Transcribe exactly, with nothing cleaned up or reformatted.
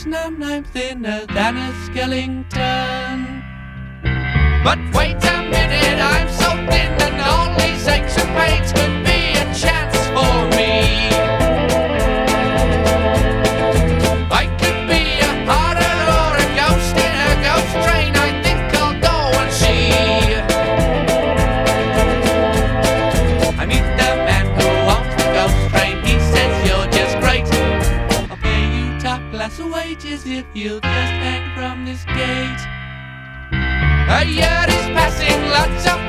realization I'm, I'm thinner than a skeleton. But wait a minute, I'm so thin, and all these aches and pains could be a chance for me. I could be a harlot or a ghost in a ghost train. I think I'll go and see. I meet the man who owns the ghost train. He says you're just great. I'll pay you top class wages if you'll just hang from this gate. A year is passing, lots of